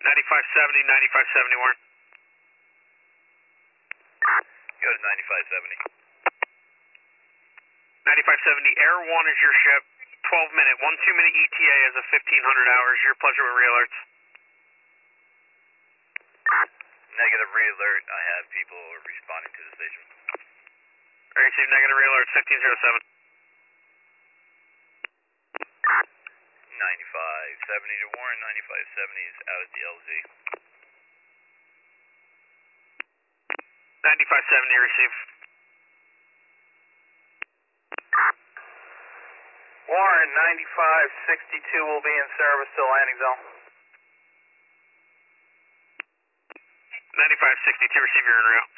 9570, 9570, Warren. Go to 9570. 9570, Air 1 is your ship. 12-minute, 2-minute ETA as of 1500 hours. Your pleasure with re-alerts. Negative re-alert. I have people responding to the station. I received negative re-alert, 1507. 9570 to Warren, 9570 is out at the LZ. 9570, receive. Warren, 9562 will be in service to landing zone. 9562, receive your en route.